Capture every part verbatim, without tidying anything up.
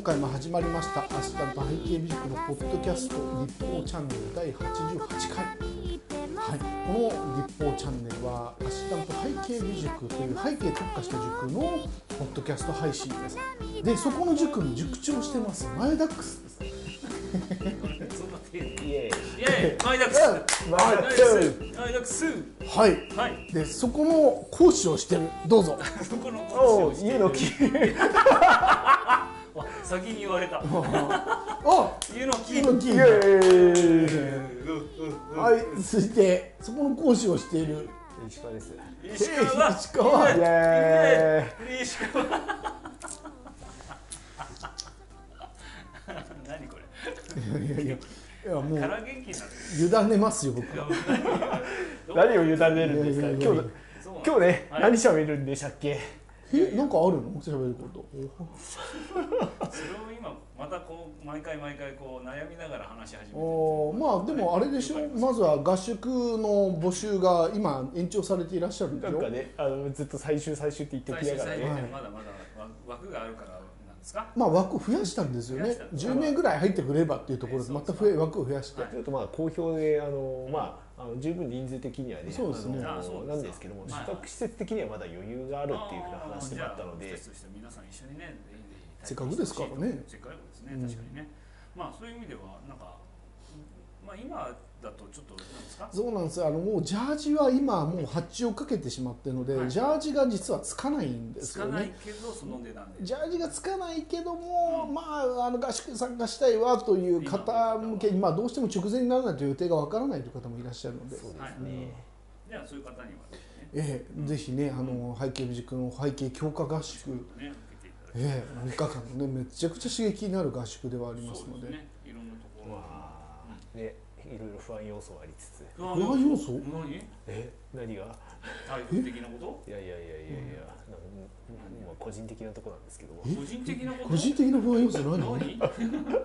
回も始まりましたアシスタント背景美塾のポッドキャスト立法チャンネルだいはちじゅうはちかい、はい、この立法チャンネルはアシスタント背景美塾という背景特化した塾のポッドキャスト配信です。でそこの塾に塾長してますマイダックスです。 イエーイイエーイマイダックスマイダックスマイダックスはい、はい、でそこの講師をしてるどうぞそこの講師を家の木先に言われたあ家の木家の木はい続いてそこの講師をしている石川です。 石川石川イエーイ石川何これいやいやいやいやもうから元気になる委ねますよ僕は。 何を委ねるんですか。 いやいやいや今日今日ね、 はい、 何喋るんでしたっけ。 えなんかあるの喋ること。 それを今またこう毎回毎回こう悩みながら話し始めてる。 おまあでもあれでしょ、まずは合宿の募集が今延長されていらっしゃるんでしょ。 なんかね、あのずっと最終最終って言ってきながらね、 最終最終まだまだ枠があるからなんですか。 まあ枠を増やしたんですよね。じゅうめいぐらい入ってくればっていうところでまた増え枠を増やして、 ちょっとまあ好評であのまああの十分人数的にはね、 そうですね。 あのなんですけども、宿泊施設的にはまだ余裕があるっていうふうな話でもあったので、 皆さん一緒にね、 せっかくですからね。 せっかくですね、確かにね。まあそういう意味ではなんかまあ今だとちょっとなんですか。 そうなんですよ。あのもうジャージは今もう発注をかけてしまっているので、はい、ジャージが実はつかないんですよね。 つかないけどその値段で。 ジャージがつかないけども、うん、まああの合宿参加したいわという方向けに、まあどうしても直前にならないと予定がわからないという方もいらっしゃるので。 そうですね。 はい、じゃあそういう方にはですね。 ええ、ぜひねあの背景美塾の背景強化合宿。 ねええ、みっかかんのねめちゃくちゃ刺激になる合宿ではありますので、 ね、いろんなところ、 まあ、ね、いろいろ不安要素はありつつ。 不安要素？ 何？ え、何が？ 台風的なこと？ いやいやいやいやいや、まあ個人的なところなんですけど。 個人的なこと？ 個人的な不安要素何？ 何？何？いやい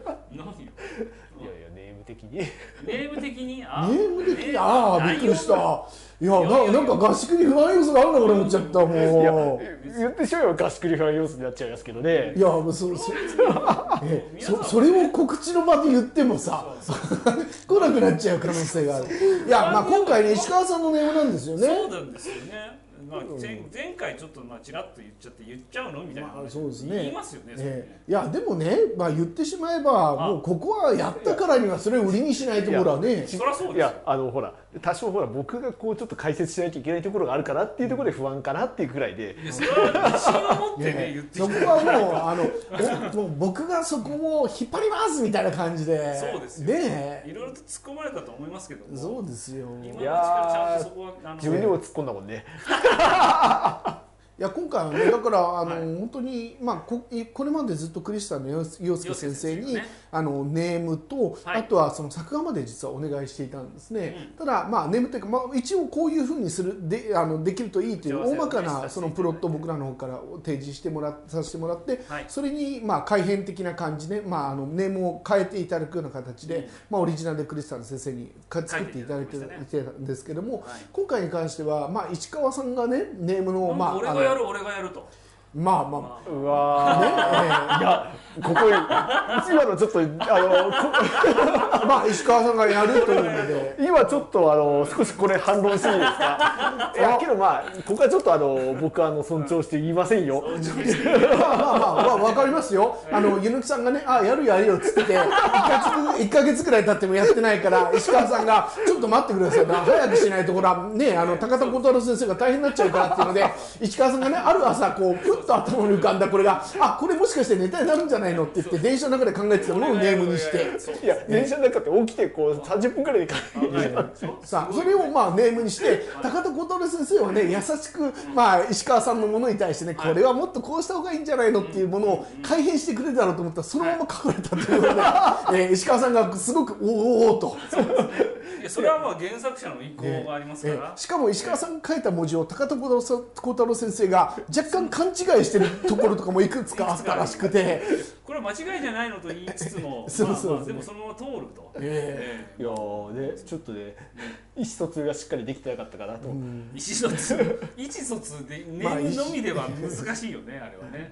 やネーム的に。 ネーム的に？ ネーム的にああびっくりした。いやななんか合宿に不安要素があるのかと思っちゃったもう。いや言ってしまえば合宿に不安要素になっちゃいますけどね。 いやそそえそそれを告知の場で言ってもさ来なくなっちゃう可能性がある。いやまあ今回ね石川さんのネームなんですよね。 そうなんですよね。まあ、前, 前回ちょっとまあちらっと言っちゃって言っちゃうのみたいな、 まあ、そうですね言いますよね、 えー、いやでもね、まあ、言ってしまえばもうここはやったからにはそれを売りにしないところはね。 そりゃそうですよ。 いやあのほら多少ほら僕がこうちょっと解説しないといけないところがあるからっていうところで不安かなっていうくらいで、 いやそれは自信を持ってね言ってそこはもうあのもう僕がそこを引っ張りますみたいな感じで。 そうですよね。いろいろと突っ込まれたと思いますけども。 そうですよ。 今のうちからちゃんとそこはあの自分にも突っ込んだもんね。 いや今回はねだからあの、はい、本当にまあここれまでずっとクリスタンの陽介先生に、ね、あのネームと、はい、あとはその作画まで実はお願いしていたんですね、うん、ただまあネームというか、まあ、一応こういうふうにするであのできるといいという大まかなそのプロットを僕らの方から提示してもらさせてもらって、はい、それにまあ改変的な感じで、まあ、あのネームを変えていただくような形で、うんまあ、オリジナルでクリスタンの先生に作っていただいていたんですけども、はい、今回に関しては、まあ、市川さんがねネームのまあ俺がやる俺がやると。 まあまあ、まあ、うわー、ね、いやここ今のちょっとあのまあ石川さんがやるというので今ちょっとあの少しこれ反論していいですか。いやけどまあここはちょっとあの僕はあの尊重して言いませんよ。 まあまあまあわかりますよ。あのゆぬきさんがねあやるやるよっつってていっかげつくらい経ってもやってないから石川さんがちょっと待ってくださいな早くしないところはねあの高田小太郎先生が大変になっちゃうからっていうので石川さんがねある朝こうプッと頭に浮かんだこれがあこれもしかしてネタになるんじゃないのって言って電車の中で考えてたものをネームにしていや電車の中って起きてこうさんじゅっぷんくらいで考えてさあそれをまあネームにして高田小太郎先生はね優しくまあ石川さんのものに対してねこれはもっとこうした方がいいんじゃないのっていうものを改変してくれるだろうと思ったらそのまま書かれたということで、えー、石川さんがすごくおおおと。 いやそれはまあ原作者の意向がありますから、 えーえー、しかも石川さんが書いた文字を高田小太郎先生が若干勘違いしてるところとかもいくつかあったらしくてこれは間違いじゃないのと言いつつもそうそう、 まあまあ、でもそのまま通ると、 えー、いやーねちょっとね意思疎通がしっかりできてなかったかなと、うん、 意思疎通意思疎通でネームのみでは難しいよねあれはね。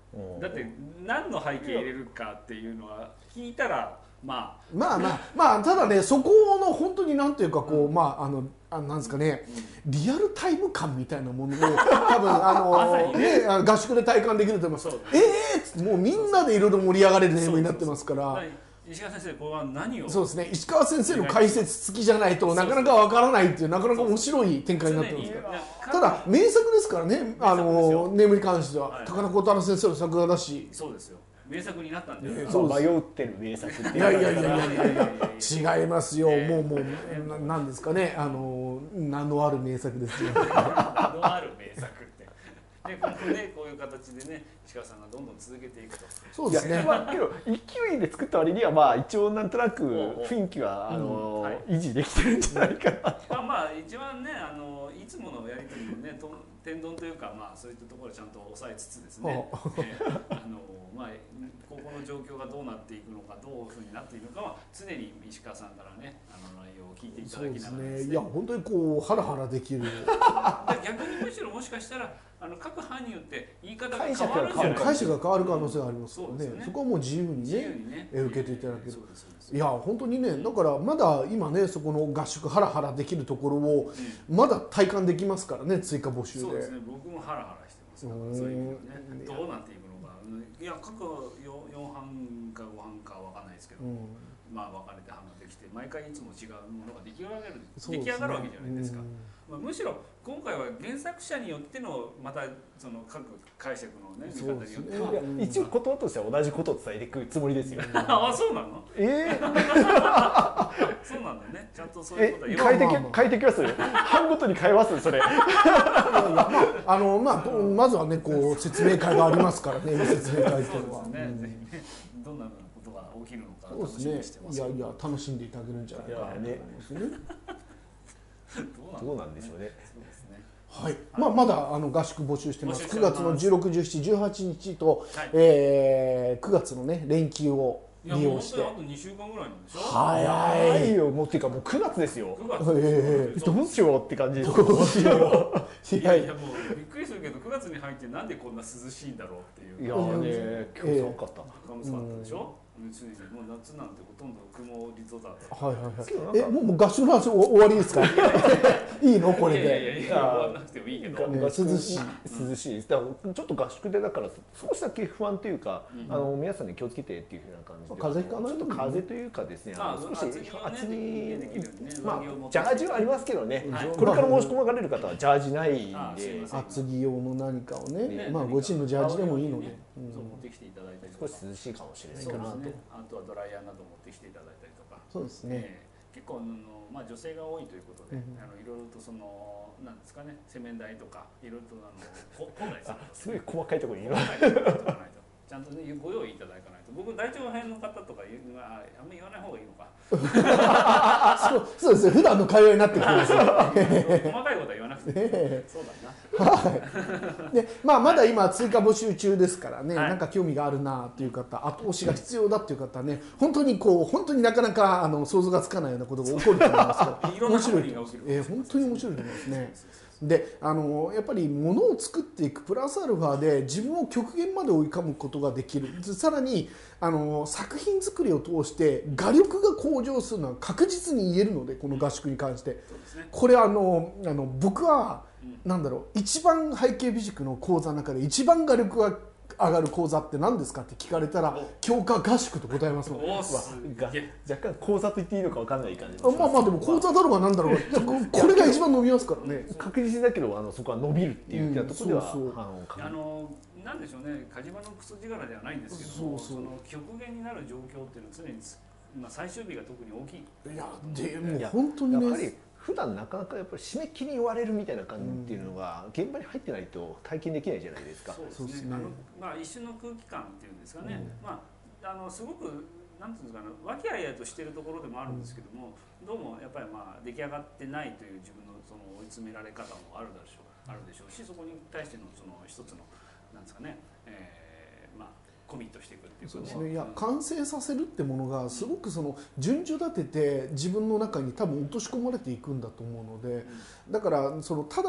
だって何の背景入れるかっていうのは聞いたらまあまあまあまあただねそこの本当になんていうかこう、うん、まああのあなんですかね、うん、リアルタイム感みたいなもので多分あのね合宿で体感できると思います。ええー、もうみんなでいろいろ盛り上がれるネームになってますから。 石川先生これは何をそうですね石川先生の解説付きじゃないとなかなかわからないっていうなかなか面白い展開になってますからただ名作ですからねあのネームに関しては、はい、高田小太郎先生の作画だしそうですよ名作になったんで、 ね、そう迷ってる名作っていやいやいやいやいやいや違いますよ、えー、もうもう、えー、なんですかねあの名のある名作ですよ名のある名作ってで今後ねこういう形でね石川さんがどんどん続けていくとそうですねまあ、けど勢いで作った割にはまあ一応なんとなく雰囲気はあの、うんはい、維持できてるんじゃないかなまあまあ一番ねあのいつものやり取りもねと天丼というかまあそういったところをちゃんと抑えつつですね、えー、あのまあここの状況がどうなっていくのかどういうふうになっていくのかは常に石川さんからねあの内容を聞いていただきながらですね、 いや本当にこうハラハラできる逆にむしろもしかしたらあの各班によって言い方が変わるんじゃないか解釈が変わる可能性がありますから ね, そ, ねそこはもう自由に ね, ね受けていただけるいや本当にねだからまだ今ねそこの合宿ハラハラできるところをまだ体感できますからね追加募集でそうですね僕もハラハラしてますからそういう意味でねどうなっていくのかいや各 4, 4班かご班かわかんないですけど、うん、まあ分かれて班ができて毎回いつも違うものが出来上がる、ね、出来上がるわけじゃないですか、まあ、むしろ今回は原作者によってのまたその各解釈のね見方によっては、 ね、一応言葉としては同じことを伝えていくつもりですよああそうなのええー、 そうなんだねちゃんとそういうことは変えてき変えてきます班ごとに変えますそれあのまあまずはねこう説明会がありますからね説明会というのは、 ねうん、ぜひねどんなことが起きるのか楽しみにしてます。 いやいや楽しんでいただけるんじゃないかなと思いますね。 どうなんでしょうね。 はい、まあまだあの合宿募集してます。くがつのじゅうろく、じゅうしち、じゅうはちにちと、はい、えー、くがつのね連休を利用して。 いやもう本当にあとにしゅうかんぐらいなんでしょ。 早いよもうっていうかもうくがつですよ。 くがつ。 えー、どうしようって感じです。 どうしよう。いやいやもうびっくりするけどくがつに入ってなんでこんな涼しいんだろうっていう。 いやね今日寒かった。 寒かったでしょ。もう夏なんてほとんど曇り空だった。 はいはいはい。えもう合宿の話終わりですか。いいのこれで。 いやいやいや終わらなくてもいいけど。 涼しい涼しい。だからちょっと合宿でだから少しだけ不安というか、あの皆さんに気をつけてっていうふうな感じで。 風邪ひかない。 ちょっと風邪というかですね。少し厚にまあジャージはありますけどね。これから申し込まれる方はジャージないんで厚着用の何かをね。まあご自身のジャージでもいいので。 そう持ってきていただいたり少し涼しいかもしれないかなと。 あとはドライヤーなど持ってきていただいたりとか。 そうですね。 結構あのまあ女性が多いということで、あのいろいろとそのなんですかね洗面台とかいろいろとあの本来すごい細かいところにいろいろちゃんとねご用意いただかないと僕大腸編の方とかあんまり言わない方がいいのかそうそうですよ普段の会話になってくるんですよ細かいことは言わなくて、ね、そうだな、 はいでまあ、まだ今追加募集中ですからね、はい、なんか興味があるなという方後押しが必要だという方はね本当にこう本当になかなかあの想像がつかないようなことが起こると思いますから面白いと思います、えー、本当に面白いと思いますねであのやっぱり物を作っていくプラスアルファで自分を極限まで追い込むことができるさらにあの作品作りを通して画力が向上するのは確実に言えるのでこの合宿に関して、うんね、これあのあの僕は、うん、なんだろう一番背景美塾の講座の中で一番画力が上がる講座って何ですかって聞かれたら強化合宿と答えますので若干講座と言っていいのか分かんない感じまあまあでも講座だろうが何だろうがこれが一番伸びますからね確実だけどあのそこは伸びるっていうところでは、うん、そうそうあのなんでしょうね火事場のクソ力ではないんですけどもその極限になる状況っていうのは常に、まあ、最終日が特に大きいいやでも本当にねやっぱり普段なかなかやっぱり締め切りに追われるみたいな感じっていうのが現場に入ってないと体験できないじゃないですか。 そうですね。あのまあ一瞬の空気感っていうんですかね。うん、まああのすごくなんていうんですかね、和気あいあいとしているところでもあるんですけども、うん、どうもやっぱりまあ出来上がってないという自分のその追い詰められ方もあるでしょう、あるでしょうし、そこに対してのその一つのなんですかね、えー、まあ。コミットしていくっていうそうですね。いや完成させるってものがすごくその順序立てて自分の中に多分落とし込まれていくんだと思うので、だからそのただ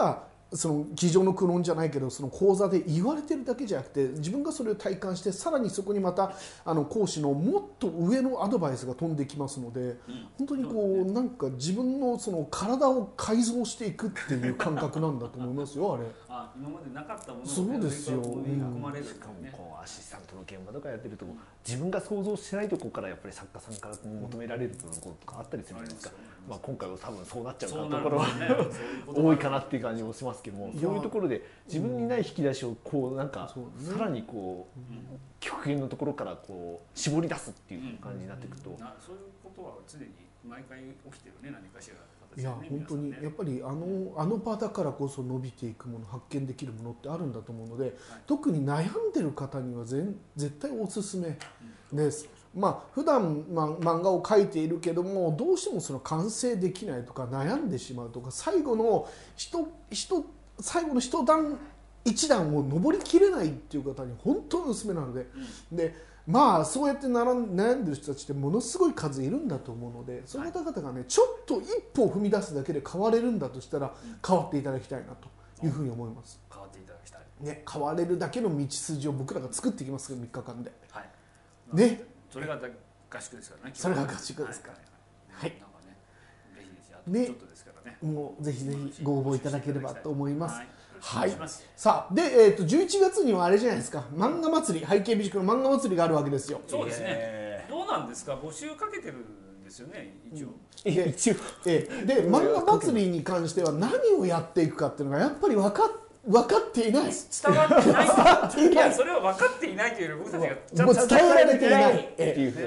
その机上の苦論じゃないけどその講座で言われてるだけじゃなくて自分がそれを体感してさらにそこにまたあの講師のもっと上のアドバイスが飛んできますので、うん、本当にこうなんか自分のその体を改造していくっていう感覚なんだと思いますよあれ。 あ、今までなかったものをそうですよ。 囲まれるしかもこうアシスタントの現場とかやってると自分が想像してないところからやっぱり作家さんから求められるところとかあったりするじゃないですか。まあ今回は多分そうなっちゃうかところは多いかなっていう感じもしますけども、そういうところで自分にない引き出しをこうなんかさらにこう極限のところからこう絞り出すっていう感じになっていくと、 そういうことは常に毎回起きてるね、何かしら。 いや本当にやっぱりあのあの場だからこそ伸びていくもの発見できるものってあるんだと思うので、特に悩んでる方には全絶対おすすめです。まあ普段、まあ、漫画を描いているけどもどうしてもその完成できないとか悩んでしまうとか最後の一一最後の一段一段を登りきれないっていう方に本当におすすめなので、うん、でまあそうやって悩んでる人たちってものすごい数いるんだと思うのでその方々がねちょっと一歩を踏み出すだけで変われるんだとしたら変わっていただきたいなというふうに思います。 変わっていただきたい、 ね、変われるだけの道筋を僕らが作っていきますけどみっかかんで、 はいね、 それが合宿ですからね。 それが合宿ですから。はい。 なんかね、ぜひぜひあとちょっとですからね。 もうぜひぜひご応募いただければと思います。はい。 はい、 さあでえっとじゅういちがつにはあれじゃないですか。漫画祭り背景美塾の漫画祭りがあるわけですよ。 そうですね。どうなんですか。募集かけてるんですよね。一応。 いや一応。えで漫画祭りに関しては何をやっていくかっていうのがやっぱり分かって分かっていない。 伝わってない。いやそれは分かっていないというより僕たちがちゃんと伝えられていない。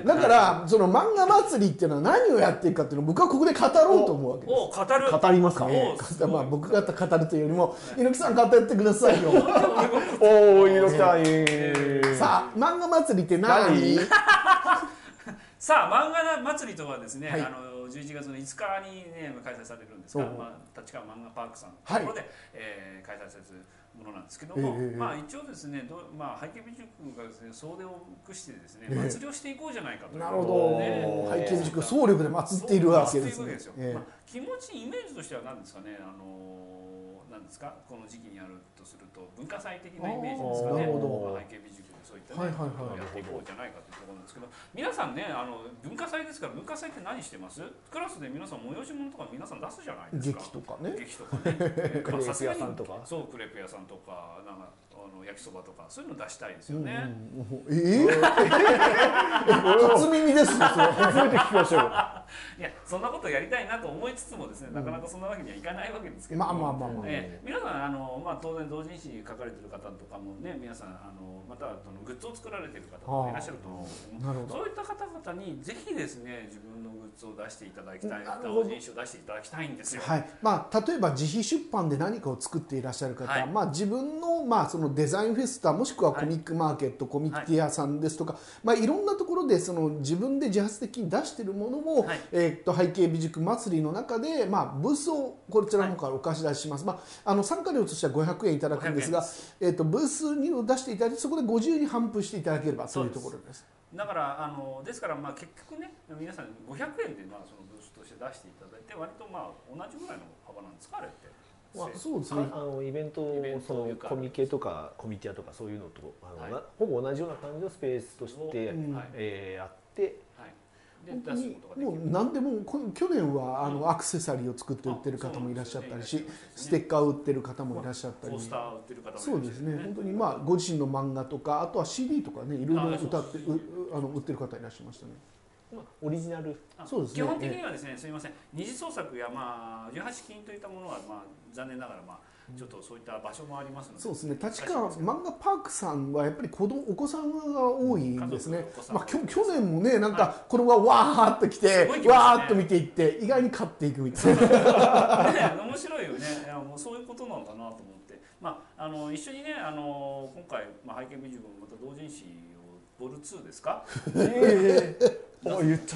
だからその漫画祭りっていうのは何をやっていくかっていうのを僕はここで語ろうと思うわけです。 お語る。 語りますか。 えー、まあ僕が語るというよりも猪木さん語ってくださいよ。 おお猪木さん。 さあ漫画祭りって何？ さあ漫画祭りとはですね、はい、あのじゅういちがつのいつかに、ね、開催されるんですが、まあ、立川漫画パークさんのところで、はい、えー、開催されるものなんですけども、えー、まあ、一応ですねど、まあ、背景美塾がですね総出を駆してですね、えー、祭りをしていこうじゃないかという、ね、 なるほど、背景美塾総力で祭っているわけですね。 まあ、気持ちイメージとしては何ですかね、あのなんですかこの時期にやるとすると文化祭的なイメージですかね。まあ、背景美塾でそういったね、ことをやっていこうじゃないかというところなんですけど、皆さんねあの文化祭ですから文化祭って何してます？クラスで皆さん催し物とか皆さん出すじゃないですか。 劇とかね。 劇とかね。 クレープ屋さんとか。 そうクレープ屋さんとかなんかあの焼きそばとかそういうの出したいですよね。 うんうん、ええー？初耳ですね。 初めて聞きましたよ。 いやそんなことやりたいなと思いつつもですね、なかなかそんなわけにはいかないわけですけど、 まあまあまあまあ、 えー、皆さんあの、まあ、当然同人誌書かれてる方とかもね皆さんあのまたはグッズを作られている方もいらっしゃると思うんですけども、そういった方々にぜひですね自分のグッズを出していただきたい、同人誌を出していただきたいんですよ。 はい、まあ、例えば自費出版で何かを作っていらっしゃる方、はい、まあ、自分の、まあ、そのデザインフェスタもしくはコミックマーケット、はい、コミックティアさんですとか、はい、まあ、いろんなところでその自分で自発的に出しているものも、はい、えー、っと背景美塾祭りの中で、まあ、ブースをこちらの方からお貸し出しします、はい、まあ、あの参加料としてはごひゃくえんいただくんですが、えー、っとブースに出していただいてそこでご自由に頒布していただければというところです。 だからあのですからまあ結局ね皆さんごひゃくえんでまあそのブースとして出していただいて割とまあ同じぐらいの幅なんですかあれって。 まあ、そうですね。 あのイベントそのコミケとかコミティアとかそういうのとあの、はい、ほぼ同じような感じのスペースとして、うん、えー、あって。はい、 本当にもう何でも去年はあのアクセサリーを作って売ってる方もいらっしゃったりし、ステッカーを売ってる方もいらっしゃったり、そうですね、本当にまあご自身の漫画とかあとは シーディー とかねいろいろ歌ってあの売ってる方いらっしゃいましたね。 オリジナル、 そうですね、基本的にはですね、すみません、二次創作やまあじゅうはちきんといったものはまあ残念ながらまあちょっとそういった場所もありますので、 そうですね。立川漫画パークさんはやっぱり子供お子さんが多いんですね。まあ去去年もねなんか子供がわーっと来て、はい、わーっと見ていって意外に勝っていくみたいな。 ね、面白いよね。いやもうそういうことなのかなと思って、まああの一緒にねあの今回まあ背景美塾もまた同人誌をボルツーですか？ ええ。あ言っちゃった。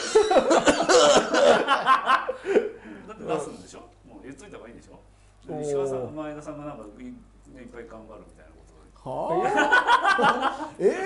だって出すんでしょ。もう言っといた方がいいでしょ。石川さん、前田さんがなんか い, いっぱい頑張るみたいなことで。 はあ。え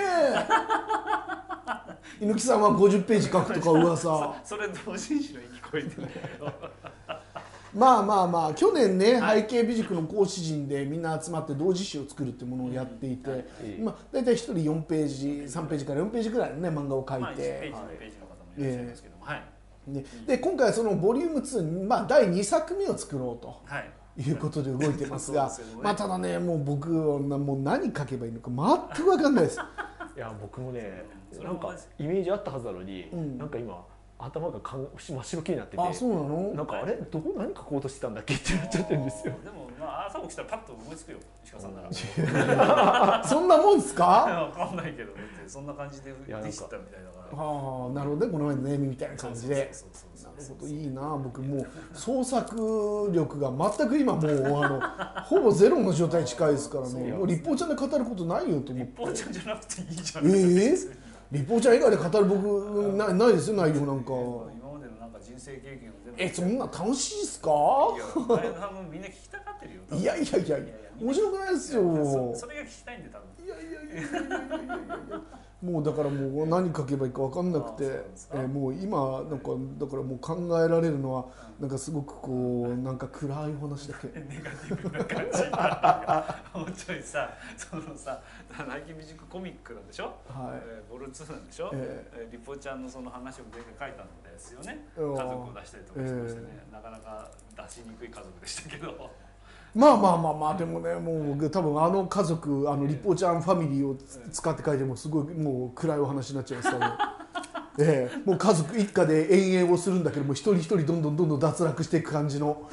え。猪木さんはごじゅっページ書くとか噂。 そ, それ同人誌の言い聞こえてる。 まあまあまあ去年ね、はい、背景美塾の講師陣でみんな集まって同時誌を作るっていうものをやっていて、うんはいまあ、大体ひとりよんページさんページからよんページぐらいの、ね、漫画を描いて、まあ、いちページのページの方もいらっしゃいますけども、はいでで今回はそのボリュームツー、まあ、だいにさくめを作ろうと。はいいうことで動いてますが、すね、まあただねもう僕はもう何書けばいいのか全く分かんないです。 いや僕もねなんかイメージあったはずなのに、うん、なんか今頭がかん真っ白きになってて、 あそうなの？ なんかあれどこ何書こうとしてたんだっけってなっちゃってるんですよ。 でもまあ朝起きたらパッと思いつくよ石川さんなら。そんなもんですか？ わかんないけどそんな感じでできたみたいだから。 ああなるほどねこの前の悩みみたいな感じで。なるほどいいな僕もう創作力が全く今もうあのほぼゼロの状態に近いですからね。もう立法ちゃんで語ることないよと思って。 立法ちゃんじゃなくていいじゃん。 ええー？立法ちゃん以外で語る僕なないですよ内容なんか。 今までのなんか人生経験を全部。 えそんな楽しいですか？ いや前田さんもみんな聞きたがってるよ。 いやいやいやいや面白くないですよ。 それが聞きたいんで多分。 いやいやいやいやいやいやいや。もうだからもう何書けばいいか分かんなくて、えー、もう今なんかだからもう考えられるのはなんかすごくこうなんか暗い話だけ。 ネガティブな感じになるよ。本当にさそのさ背景美塾コミックなんでしょ。はい。えー、ボルツーなんでしょ。えー、リポちゃんのその話を前回書いたんですよね。家族を出したりとかしましてね、えー、なかなか出しにくい家族でしたけど。 まあまあまあまあでもねもう多分あの家族あの立法ちゃんファミリーを使って書いてもすごいもう暗いお話になっちゃいますからね。ええ、もう家族一家で遠泳をするんだけども一人一人どんどんどんどん脱落していく感じの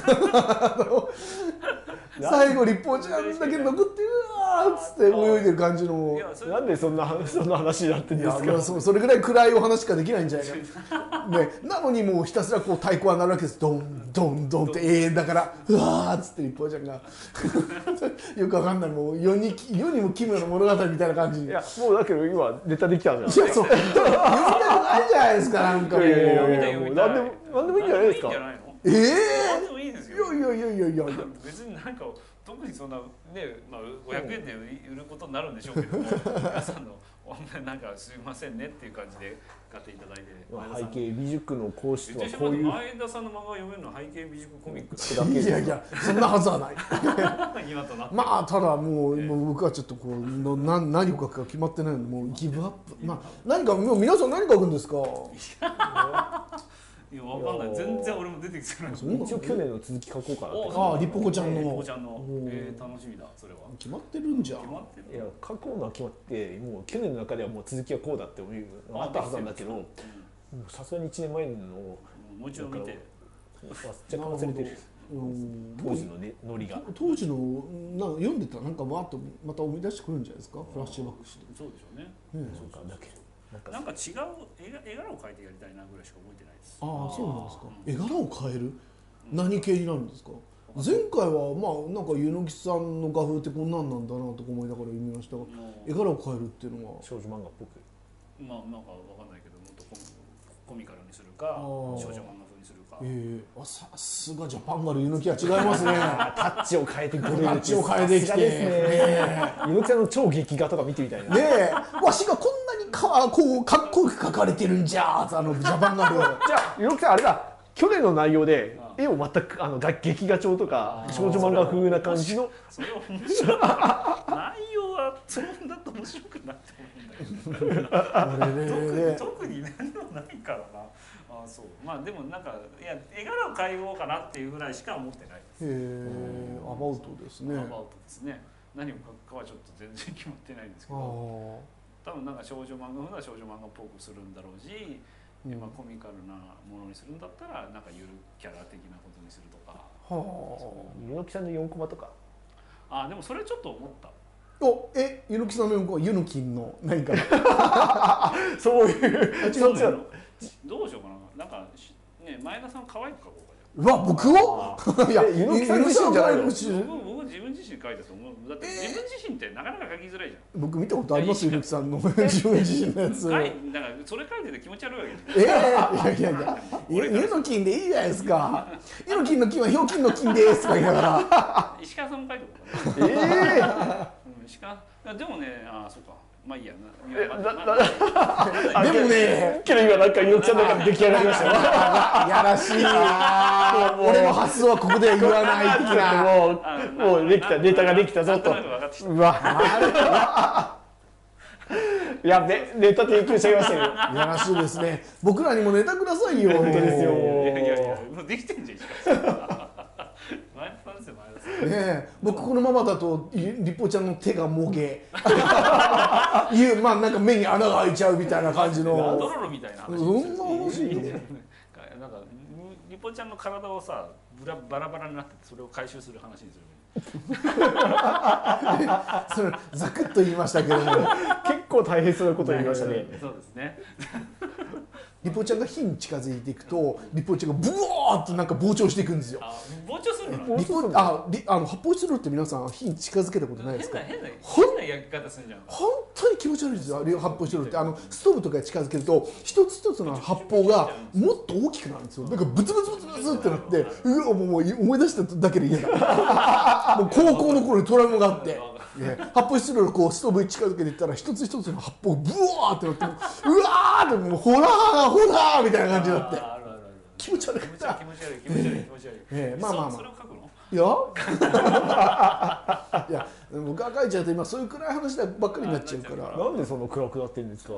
最後立法ちゃんだけ残ってうわーっつって泳いでる感じのなんでそんなそんな話になってるんですか？ そ, それぐらい暗いお話しかできないんじゃないか、ね、なのにもうひたすらこう太鼓は鳴るわけです。ドンドンドンって永遠だからうわーっつって立法ちゃんがよくわかんないもう世に世にも奇妙な物語みたいな感じ。 いやもうだけど今ネタできたんじゃん。いやそう言いたくないじゃないですかなんかもう。いやいやいやもう何でも何でもいいんじゃないですか。 ええー、 何でもいいですよ。 いやいやいやいやいや別になんか特にそんなね、まあ、ごひゃくえんで売ることになるんでしょうけども皆さんのなんかすいませんねっていう感じで買っていただいて背景美塾の講師とはこういう前田さんの漫画を読めるのは背景美塾コミックだけいやいやそんなはずはない今となってまあただもう、えー、もう僕はちょっとこうのな何を書くか決まってないのでもうギブアップまあ何かもう皆さん何書くんですか？ いやわかんない全然俺も出てきてない。 一応去年の続き書こうかなって。 ああリポコちゃんの。 リポコちゃんの、えー、楽しみだそれは。 決まってるんじゃん。 決まってる。 いや書こうのは決まってもう去年の中ではもう続きはこうだって思うのがあったはずなんだけどさすがにいちねんまえのもう一度見て若干忘れてる。当時のねノリが当時のなんか読んでたらなんかわっとまた思い出してくるんじゃないですかフラッシュバックして。 そうでしょうね。 うんそうかだけど。 なんか違う絵柄を描いてやりたいなぐらいしか覚えてないです。 ああそうなんですか。絵柄を変える、何系になるんですか？前回はまあなんか柚木さんの画風ってこんなんなんだなとか思いながら読みましたが、絵柄を変えるっていうのは少女漫画っぽくまあなんかわかんないけどもっとコミコミカルにするか少女漫画風にするか。 ええー、さすがジャパンガル柚木は違いますね。 タッチを変えてくれる。 タッチを変えてきてですね。柚木さんの超劇画とか見てみたいな。 ねえ、わしがこんなにかこうかっこよく描かれてるんじゃあのジャパンガル。 じゃあ柚木さんあれだ。去年の内容で絵を全くあの劇画調とか少女漫画風な感じの。 それは面白い。内容はそんなと面白くなって思うんだけど。特に特に何もないからな。ああそうまあでもなんかいや絵柄を変えようかなっていうぐらいしか思ってない。へえアバウトですね。 アバウトですね。何を描くかはちょっと全然決まってないんですけど多分なんか少女漫画風な少女漫画っぽくするんだろうし、うん、まあコミカルなものにするんだったらなんかゆるキャラ的なことにするとか。 はあ柚木さんのよんコマとか。 あでもそれちょっと思った。 おえ柚木さんのよんコマユヌキンの何かそういうそっちやろ。どうしようかな。なんかね前田さん可愛く描こうかじゃ。うわ僕を？いや柚木さん自身じゃないの。 僕僕自分自身描いたと思う。だって自分自身ってなかなか描きづらいじゃん。 僕見たことあります柚木さんの自分自身のやつ。 だからそれ描いてて気持ち悪いわけ。ええいやいやいや。柚の金でいいじゃないですか。柚の金の金はひょうきんの金ですとか言いながら。 石川さんも描いておこうかな。ええ。石川でもねあそうか。 まあいいやな。 でもね、 けど今なんかゆうきちゃんの中で出来上がりましたよ。 やらしいな。俺の発想はここでは言わない的な。 もうもうできた、ネタができたぞと。うわ。やべ、ネタ提供しちゃいましたよ。 やらしいですね。僕らにもネタくださいよ。 本当ですよ。 いやいやいや、もうできてんじゃん。 ねえ、僕このままだとリポちゃんの手がもげいうまあなんか目に穴が開いちゃうみたいな感じのドロロみたいな話。 そんな面白いの。 なんかリポちゃんの体をさ、ブラバラバラになってそれを回収する話にする。 それざくっと言いましたけども、 結構大変そうなことを言いましたね。 そうですね。 リポちゃんが火に近づいていくと、リポちゃんがブワーってなんか膨張していくんですよ。 膨張するの？ リポあリあの発泡スチロールって皆さん火に近づけたことないですか？ 変な変な焼き方するじゃん。 本当に気持ち悪いですよ。発泡スチロールってあのストーブとかに近づけると一つ一つの発泡がもっと大きくなるんですよ。なんかブツブツブツブツってなって、うわもう思い出しただけで嫌だ。もう高校の頃にトラウマがあって。ね、発泡スチロールこうストーブに近づけていったら一つ一つの発泡がブワーってなってうわーってもうホラーホラーみたいな感じになって気持ち悪い気持ち悪い気持ち悪い気持ち悪い気持ち悪い。 ええまあまあまあそれを書くの？ いやいや僕が書いちゃうと今そういう暗い話ばっかりになっちゃうからなんでその暗くなってるんですか。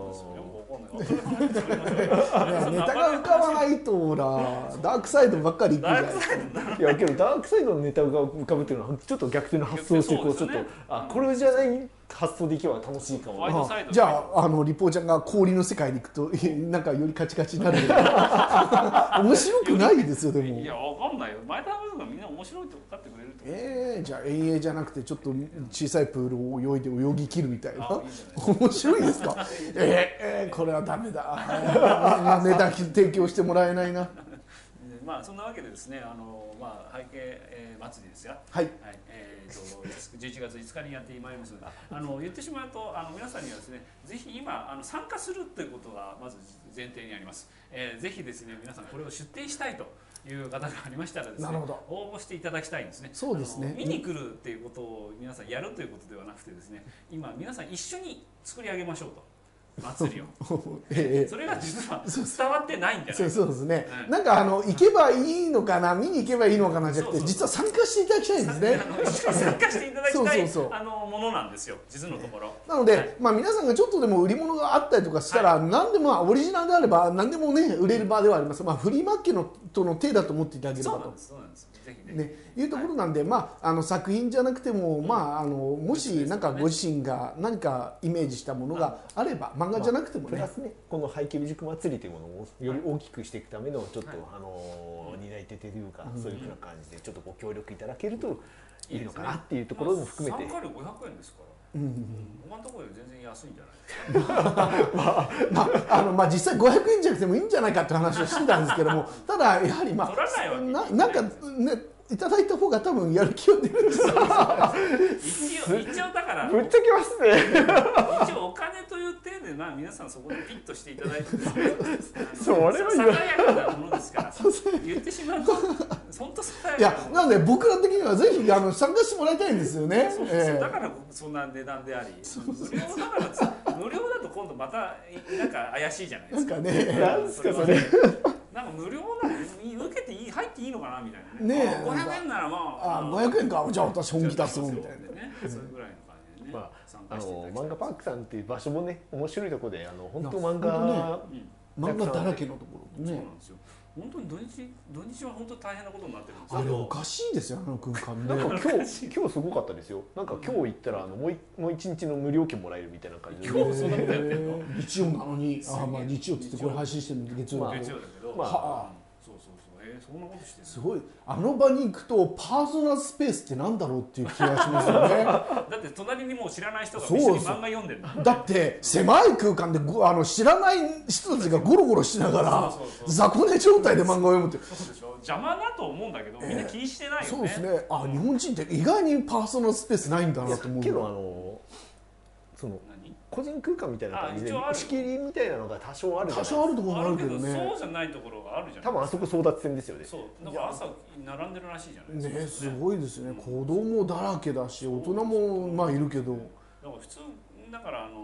ネタが浮かばないとほらダークサイドばっかりいくじゃないですか。 いやけどダークサイドのネタが浮かぶっていうのはちょっと逆転の発想をしてこうちょっとあこれじゃない発想でいけば楽しいかも。 あじゃああのリポちゃんが氷の世界に行くとなんかよりカチカチになる面白くないですよでも。 いやわかんないよ。前田さんみんな面白いって分かってくれると。 えー、じゃあ遠泳じゃなくてちょっと小さいプールを泳いで泳ぎ切るみたいな面白いですか？えー、えー、これはダメだ。ネタ提供してもらえないな。 まあそんなわけでですね、あのまあ背景、えー、祭りですが、 はい、 はい、えー、とじゅういちがついつかにやってまいります。あの言ってしまうとあの皆さんにはですね、ぜひ今あの参加するということがまず前提にあります。えー、ぜひですね皆さんこれを出展したいという方がありましたらですね、応募していただきたいんですね。 そうですね。 見に来るっていうことを皆さんやるということではなくてですね、今皆さん一緒に作り上げましょうと。祭りをええ、それが実は伝わってないんじゃないか。 そうですね、うん、なんかあの行けばいいのかな見に行けばいいのかなじゃなくて実は参加していただきたいんですね。 参加していただきたいあのものなんですよ実のところ。 なので、 はい、 まあ皆さんがちょっとでも売り物があったりとかしたら、はい、何でもオリジナルであれば何でもね売れる場ではあります。まあフリーマーケットとの手だと思っていただければと。 そうなんです、そうなんです。ぜひね、 ね、いうところなんで、はい、まああの作品じゃなくても、うん、まああのもしなんかご自身が何かイメージしたものがあれば、漫画じゃなくてもね。 まあね、この背景美塾祭りというものをより大きくしていくためのちょっと、はい、あの担い手というか、うん、そういうふうな感じでちょっとご協力いただけるといいのかなっていうところも含めて、 参加料ごひゃくえんですから、うん、他のところより全然安いんじゃないですか。まあ、まあ、あのまあ実際ごひゃくえんじゃなくてもいいんじゃないかって話をしてたんですけども、ただやはりまあななんかねいただいた方が多分やる気は出るんですよ。 一応一応だからぶっちゃけますね。 一応お金という体でまあ皆さんそこでピッとしていただいてそれはささやかなものですから言ってしまうと本当ささやかな。 いやなので僕ら的にはぜひあの参加してもらいたいんですよね。 そうですよ、えー、だからそんな値段であり無料だから無料だと今度またなんか怪しいじゃないですか。 なんかねなんですかそれ。 なんか無料なの受けていい入っていいのかなみたいなね。 ねえごひゃくえんならまああごひゃくえんかじゃあ私本気出そうみたいなね。そういうぐらいの感じでね。 まああの漫画パークさんっていう場所もね面白いところであの本当漫画漫画だらけのところね。 そうなんですよ。本当に土日土日は本当大変なことになってるんですよ。 あれおかしいですよあの空間ね。 なんか今日今日すごかったですよ。なんか今日行ったらあのもうもう一日の無料券もらえるみたいな感じで。 今日そうだったよね。 日曜なのにあまあ日曜って言ってこれ配信してるの月曜だけど。 月曜だけど。 まあ。 そんなことしてるすごいあの場に行くとパーソナルスペースってなんだろうっていう気がしますよね。 だって隣にもう知らない人が一緒に漫画読んでるの。 だって狭い空間であの知らない人たちがゴロゴロしながら雑魚寝状態で漫画を読むって。 そうでしょ。邪魔だと思うんだけど、みんな気にしてないよね。 そうですね。あ、日本人って意外にパーソナルスペースないんだなと思う。 けどあのその個人空間みたいな感じで仕切りみたいなのが多少ある。 多少あるところがあるけどね。 そうじゃないところがあるじゃん。 多分あそこ争奪戦ですよね。 そう。だから朝並んでるらしいじゃないですか。 ね、すごいですね。子供だらけだし、大人もまあいるけど。 だから普通だからあのなん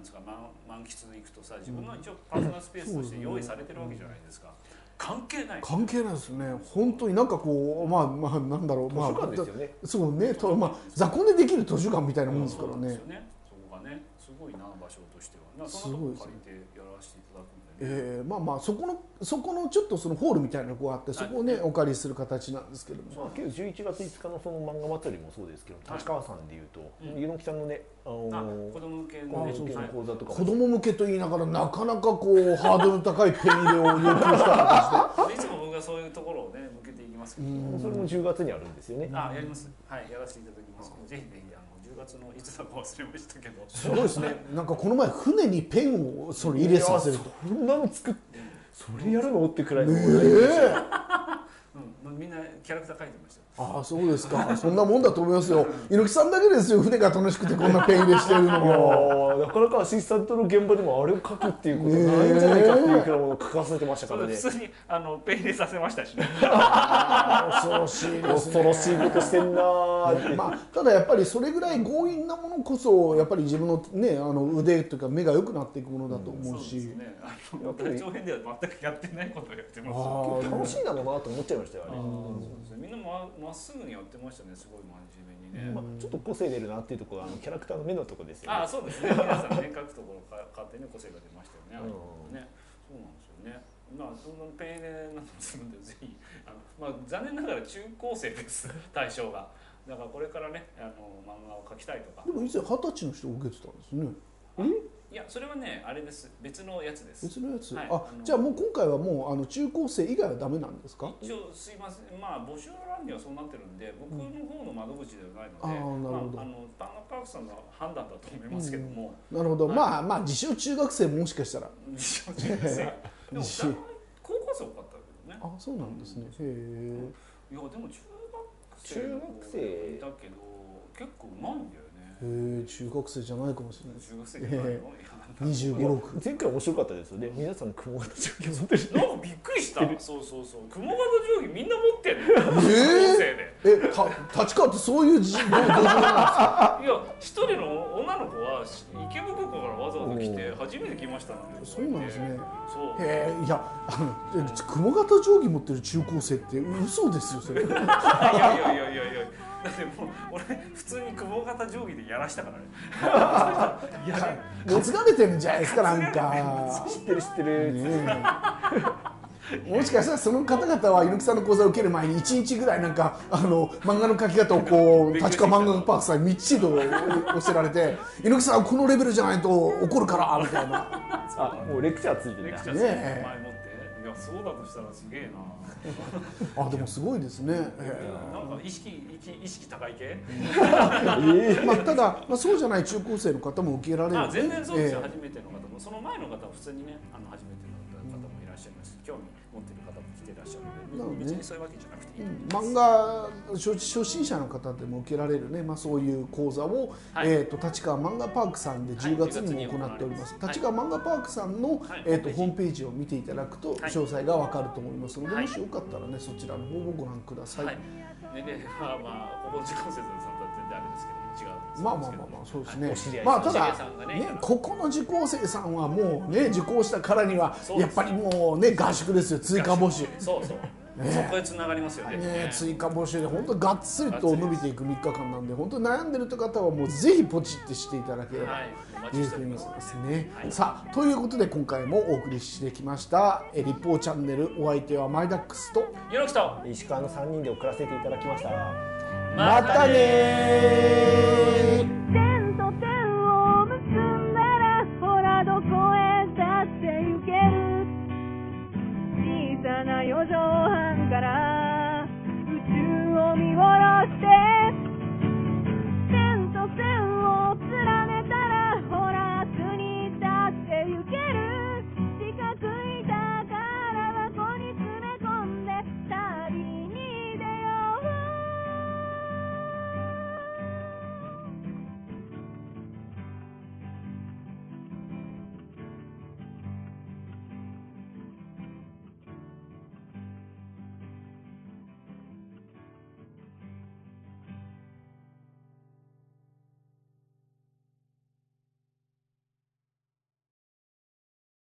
ですか満満喫に行くとさ自分の一応パーソナルスペースとして用意されてるわけじゃないですか。関係ない関係ないですね本当になんかこうまあまあなんだろうまあ図書館ですよねそうねとまあ雑魚寝できる図書館みたいなもんですからね。 そこがねすごいな場所としてはそんなとこ借りてやらせていただくんで。 えー、まあまあそこのそこのちょっとそのホールみたいなのがあってそこをねお借りする形なんですけども、 まあ、けどじゅういちがついつかのその漫画祭りもそうですけど立川さんでいうと柚木さんのねあのー、 子供向けの講座とか子供向けと言いながらなかなかこうハードル高いペン入れを要求した形でいつも僕がそういうところをね向けていきますけどそれもじゅうがつにあるんですよね。 あやりますはいやらせていただきますけどぜひぜひあのじゅうがつのいつだか忘れましたけどすごいですねなんかこの前船にペンをそれ入れさせるとそんなの作ってそれやるのってくらいの、 ねえうん、みんなキャラクター描いてました。 ああそうですかそんなもんだと思いますよ猪木さんだけですよ船が楽しくてこんなペン入れしてるのもなかなかアシスタントの現場でもあれを書くっていうことないんじゃないかっていうくらいもの書かせてましたからね。 普通にあのペン入れさせましたしね恐ろしいですね恐ろしいことしてんなーまあただやっぱりそれぐらい強引なものこそやっぱり自分のねあの腕というか目が良くなっていくものだと思うし、 うん、ね、あの長編では全くやってないことをやってます楽しいだろうなと思っちゃいましたよね。 そうですねみんなままっすぐにやってましたねすごい真面目にね、 まあ、ちょっと個性出るなっていうところはあのキャラクターの目のところですよね。 ああそうですね皆さんね書くところか勝手に個性が出ましたよね、うん、ねそうなんですよね。まあそのペン入れなどするんでぜひあの、まあ、残念ながら中高生です対象がだからこれからねあの漫画を描きたいとか。 でも以前二十歳の人を受けてたんですね。 えいやそれはねあれです別のやつです。 別のやつ、 はい、 あじゃあもう今回はもうあの中高生以外はダメなんですか。 一応すいませんまあ募集欄にはそうなってるんで僕の方の窓口ではないので、 うん、あなるほど、 まあ、あのパンガパークさんの判断だと思いますけども、 うん、なるほど、 はい、 まあまあ自称中学生ももしかしたら自称中学生でも高校生多かったけどね。 あそうなんですね、うん、へえいやでも中学生中学生だけど結構うまいんだよね。 へえ中学生じゃないかもしれない。 中学生じゃないの、えー、にじゅうご、ろく前回面白かったですよね。皆さん雲型定規持ってる。 なんかびっくりした。そうそうそう雲型定規みんな持ってる。 えー、えた立川ってそういうじどうなんですか。 いや一人の女の子は池袋からわざわざ来て初めて来ましたので。 そうなんですね。 そう。 へえいやあの雲型定規持ってる中高生って嘘ですよそれ。いやいやいやいやいやいや。だってもう俺普通に雲型定規でやらしたからね。いや担がれてるんじゃないですかなんか。 知ってる知ってる。ねもしかしたらその方々は猪木さんの講座を受ける前にいちにちぐらいなんかあの漫画の描き方をこう立川漫画パークさんにみっちりと教えられて猪木さんはこのレベルじゃないと怒るからみたいな。 あもうレクチャーついてる。 レクチャーついてる前もっていやそうだとしたらすげえな。 あでもすごいですね。 なんか意識意識高い系。 まあただまあそうじゃない中高生の方も受けられる。 あ全然そうですよ、初めての方もその前の方は普通にねあの初めての方もいらっしゃいます。興味持ってる方も来てらっしゃるので、別にそういうわけじゃなくていい。 漫画初初心者の方でも受けられるね、まあそういう講座を、はい、えっ、と立川漫画パークさんでじゅうがつにも行っております。はい、立川漫画パークさんの、はい、えっ、とホームページを見ていただくと詳細がわかると思いますので、はい、もしよかったらねそちらの方をご覧ください。はい、 でねまあまあここ受講生さんとは全然あれですけど。 まあまあまあまあそうですね。まあただねここの受講生さんはもうね受講したからにはやっぱりもうね合宿ですよ追加募集。 そうそう。そこへつながりますよね。 ね追加募集で本当がっつりと伸びていくみっかかんなんで本当に悩んでる方はもうぜひポチってしていただければというふうに思いますね。さあということで今回もお送りしてきましたリポーチャンネルお相手はマイダックスと猪木と石川のさんにんで送らせていただきました。 またね点と点を結んだらほらどこへだって行ける小さな余剰